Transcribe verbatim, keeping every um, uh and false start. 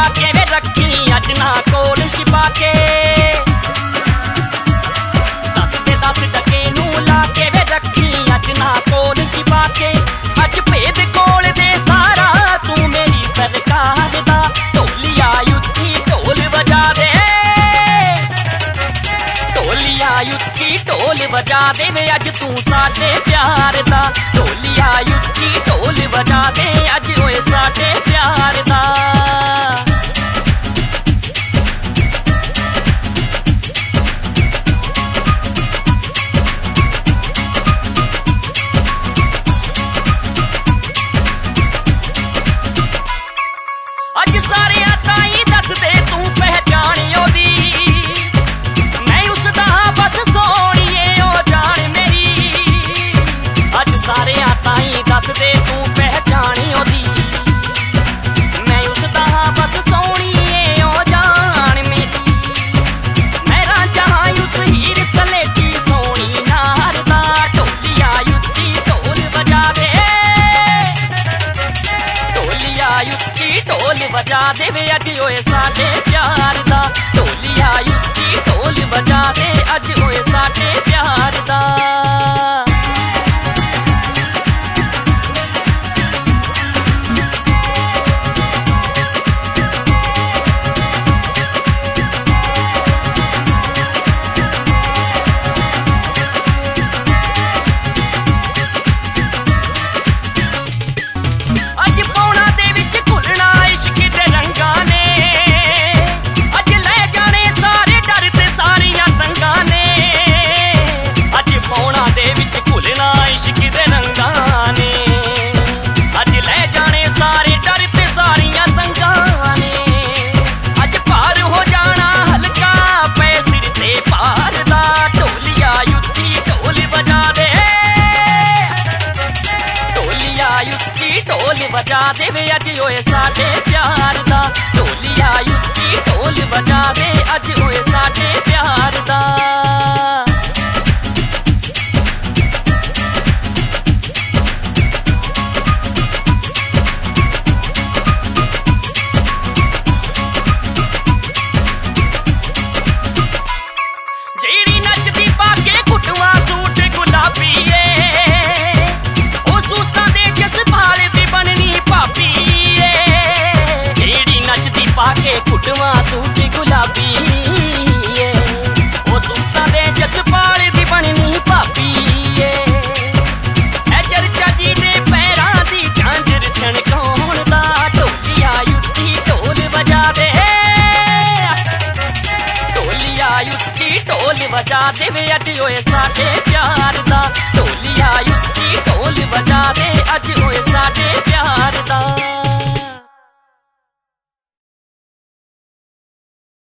छिपा के वे रखी अज ना कोल छिपा के दस दे दस डके नू ला के वे रखी अज ना कोल छिपा के अज भेद कोल दे सारा तू मेरी सरकार दा ढोलिया उच्ची ढोल बजा दे ढोलिया उच्ची ढोल बजा दे वे अज तू साडे प्यार दा ढोलिया उच्ची ढोल बजा दे अज होए साडे प्यार दा अज सारे ताई दस दे तू पहचान ओदी मैं उसदा बस सोनिए ओ जान मेरी अज सारे ताई दस दे तू पहचान ओदी मैं उसदा बस सोनिए ओ जान मेरी मेरा जहां उस हीर सलेटी सोनी नार दा ढोलिया उच्ची ढोल बजा दे ढोलिया उच्ची ढोल बजा दे वे अज होए साडे प्यार दा ढोलिया उच्ची ढोल बजा दे अज होए साडे प्यार दा अज पौना दे विच घुलना इश्क दे रंगां ने अज ले जाने सारे डर ते सारियां संगां ने अज पौना दे विच घुलना इश्क दे रंगां ने अज ले जाने सारे डर ते सारियां संगां ने अज पार हो जाना हल्का पै सिर ते पार दा ढोलिया उच्ची ढोल बजा दे ढोलिया उच्ची ढोल बजा दे वे अज होए साडे प्यार दा ढोलिया उच्ची ढोल बजा दे अज होए साडे प्यार दा जेड़ी नचदी पाके कुटवा सूट गुलाबी ए ओ सूसां दे जसपाल दी बननी भाभी ए जेड़ी नचदी पाके कुटवा सूट गुलाबी ए ओ सूसां दे जसपाल दी बननी भाभी ए ए चर्चा जी दे पैरां दी झांझर छणकाउण दा ढोलिया उच्ची ढोल बजा दे ढोलिया उच्ची ढोल बजा दे वे अज होए साडे प्यार दा ढोलिया उच्ची ढोल बजा दे अज होए साडे